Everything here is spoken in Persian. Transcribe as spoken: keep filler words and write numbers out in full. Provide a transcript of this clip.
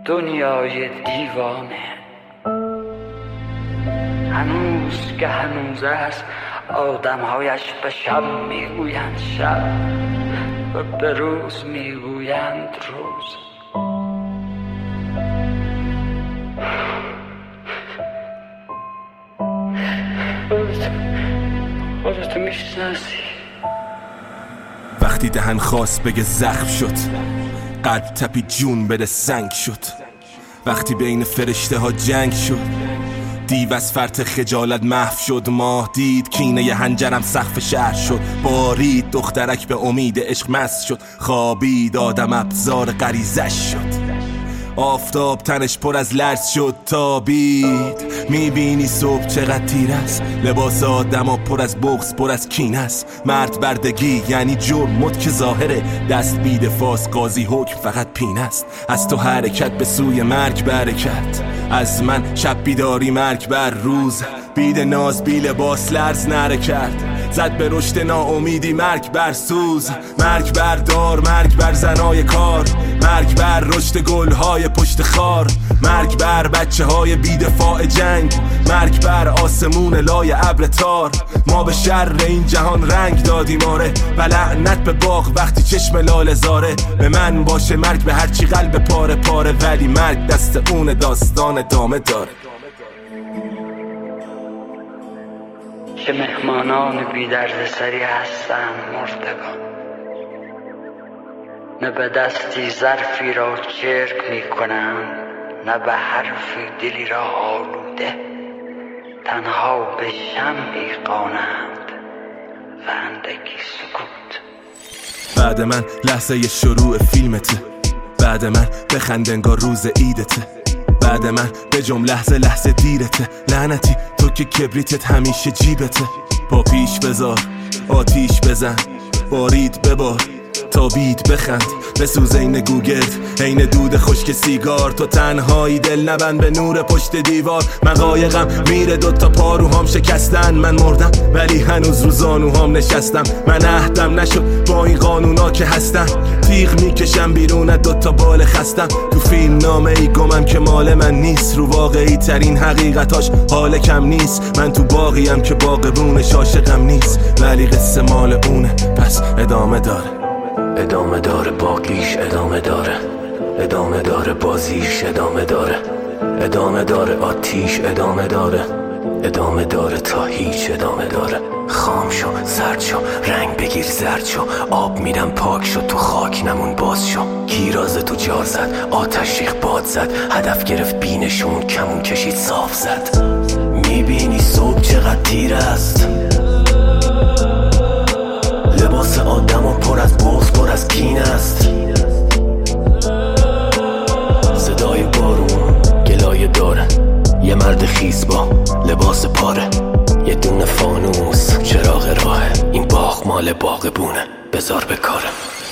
دنیای دیوانه. هنوز که هنوز است آدمهایش به شب میگویند شب و به روز میگویند روز. خودتو میشناسی. وقتی دهن خواست بگه زخم شد، قلب تپی جون بده سنگ شد. وقتی بین فرشته ها جنگ شد، دیو از فرط خجالت محو شد. ماه دید کینه ی هنجرم سقف شهر شد. بارید دخترک به امید عشق مست شد. خوابید آدم ابزار غریزش شد. آفتاب تنش پر از لرز شد تابید. میبینی صبح چقدر تیر است. لباس آدم ها پر از بغض پر از کین است. مرد بردگی یعنی جرم مد که ظاهره. دست بید فاس قاضی حکم فقط پین است. از تو حرکت به سوی مرگ برکت. از من شب بیداری مرگ بر روز. بید ناز بی لباس لرز نره کرد. زد به رشد ناامیدی مرگ بر سوز. مرگ بر دار مرگ بر زنای کار. مرگ بر رشد گلهای پشت خار. مرگ بر بچه های بیدفاع جنگ. مرگ بر آسمون لای ابر تار. ما به شر این جهان رنگ دادیم آره. و لعنت به باغ وقتی چشم لاله زاره. به من باشه مرگ به هرچی قلب پاره پاره. ولی مرگ دست اون داستان ادامه داره. چه مهمانان بی درد سری هستند مردگان. نه به دستی ظرفی را چرک می کنند، نه به حرفی دلی را آلوده. تنها به شمعی قانند و اندکی سکوت. بعد من لحظه شروع فیلمته. بعد من بخند انگار روز عیدته. بعد من به جمع لحظه لحظه دیرته. لعنتی تو که کبریتت همیشه جیبته. پا پیش بذار آتیش بزن. بارید ببار تابید بخند. بسوز این گوگرد این دود خشک سیگار. تو تنهایی دل نبند به نور پشت دیوار. من قایقم میره دوتا پاروهام شکستن. من مردم ولی هنوز رو زانوهام نشستم. من عهدم نشد با این قانونا که هستن. تیغ میکشم بیرون دوتا بال خستم. تو فیلم نامه ای گمم که مال من نیست. رو واقعی ترین حقیقتاش حال کم نیست. من تو باقیم که باغبونش عاشقم نیست. ولی قصه مال اونه پس ادامه داره. ادامه داره باقیش ادامه داره. ادامه داره بازیش ادامه داره. ادامه داره آتیش ادامه داره. ادامه داره تا هیچ ادامه داره. خام شو سرد شو رنگ بگیر زرد شو. آب میدم پاک شو تو خاک نمون باز شو. گیراز تو جار زد آتش ریخ باد زد. هدف گرفت بینشون کمون کشید صاف زد. میبینی صبح چقدر تیر است. لباس آدم و پر از بغض پر از کین است. صدای بارون گلایه داره. یه مرد خیس با لباس پاره. یه دونه فانوس چراغ راهه. این باغ مال باغبونه بذار به کاره.